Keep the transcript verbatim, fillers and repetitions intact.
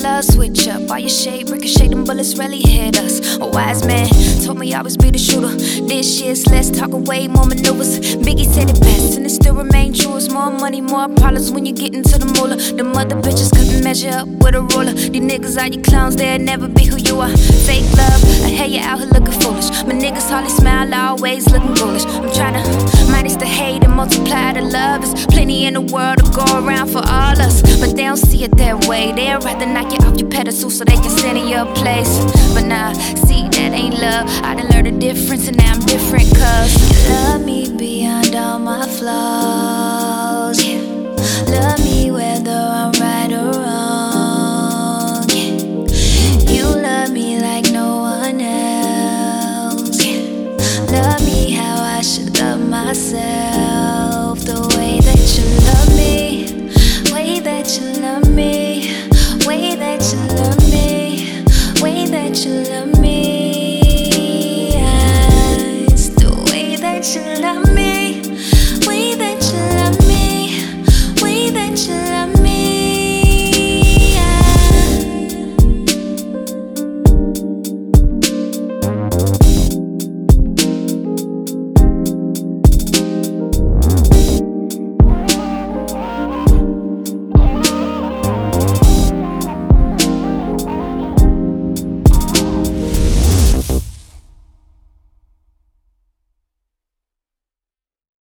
love switch up. All your shade ricochet, them bullets really hit us. A wise man told me I always be the shooter. This year's less talk away, more maneuvers. Biggie said it best, and it still remain true. It's more money, more problems when you get into the moolah. Them other bitches couldn't measure up with a ruler. These niggas are you clowns, they'll never be who you are. Fake love, I hear you out here looking foolish. My niggas hardly smile, always looking ghoulish. I'm tryna minus the hate and multiply the love. There's plenty in the world to go around for all us, but they don't see it that way. They'd rather knock you off your pedestal so they can send in your place. But nah, see, that ain't love. I done learned the difference and now I'm different, cause you love me beyond all my flaws, yeah. Love me whether I'm right or wrong, yeah. You love me like no one else, yeah. Love me how I should love myself. The way that you love me, way that you love me.